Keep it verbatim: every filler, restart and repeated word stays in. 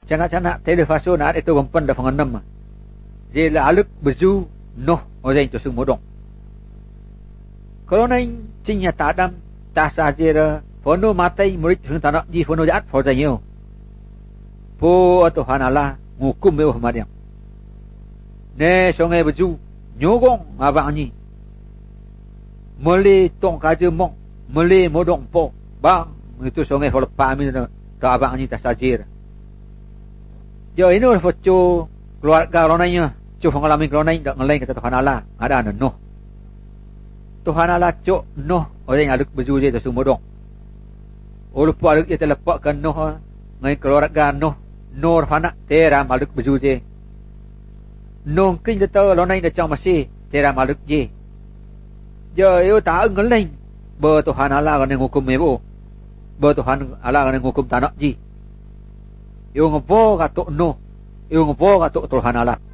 canak-canak telefaso na itu gompan da fanganam je la aluk bezu noh ozai to sung modong kalau nain cinya tadam ta sajera fono matai murid sung tanak ji fono jaat fo zayo po to hanala ngukum me Muhammad yang ne songai bezu nyogong abang ni meli tong kaje mong meli modong po bang itu songai fo lepa mi to abang ni ta sajera jo ini ur foco keluarga ronanya cu pengalaman ronanya dak ngelain kata Tuhan Allah ada anu noh Tuhan Allah cuk noh orang aduk bezu je tu sumodong oh lupa aduk je terlepak ke noh ngai keluarga noh nur fana tera maluk bezu je nong king kata ronanya dak cang masih tera maluk je jo eu ta ngelain ber Tuhan Allah kan ngukum mebo ber Tuhan Allah kan ngukum tanak ji eu ngopo katuk noh eu ngopo katuk Tuhan Allah